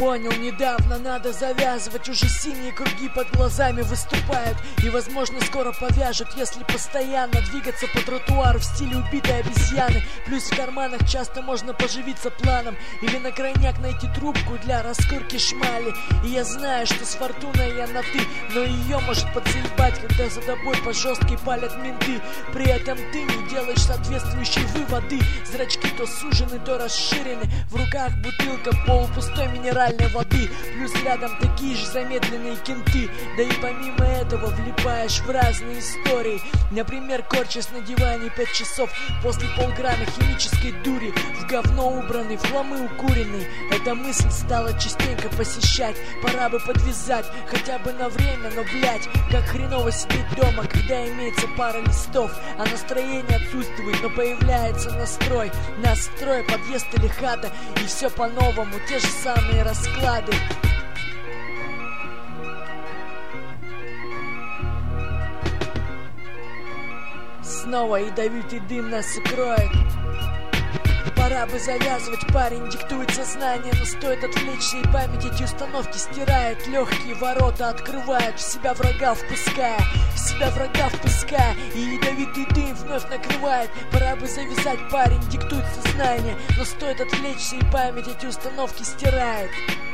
Понял недавно, надо завязывать. Уже синие круги под глазами выступают. И возможно скоро повяжут, если постоянно двигаться по тротуару в стиле убитой обезьяны. Плюс в карманах часто можно поживиться планом. Или на крайняк найти трубку для раскурки шмали. И я знаю, что с фортуной я на ты, но ее может подзаебать, когда за тобой по жесткой палят менты. При этом ты не делаешь соответствующие выводы. Зрачки то сужены, то расширены. В руках бутылка полупустой минеральной воды. Плюс рядом такие же замедленные кенты. Да и помимо этого влипаешь в разные истории. Например, корчась на диване 5 часов после полграмма химической дури. В говно убранный, в хламы укуренный. Эта мысль стала частенько посещать. Пора бы подвязать, хотя бы на время. Но, блять, как хреново сидеть дома, когда имеется пара листов. А настроение отсутствует, но появляется настрой. Настрой, подъезд или хата. И все по-новому, те же самые расклады. Снова ядовитый дым нас укроет. Пора бы завязывать, парень диктует сознание. Но стоит отвлечься, и память эти установки стирает. Легкие ворота открывают, в себя врага впуская. В себя врага впуская. И ядовитый дым вновь накрывает. Пора бы завязать, парень диктует сознание. Но стоит отвлечься, и память эти установки стирает.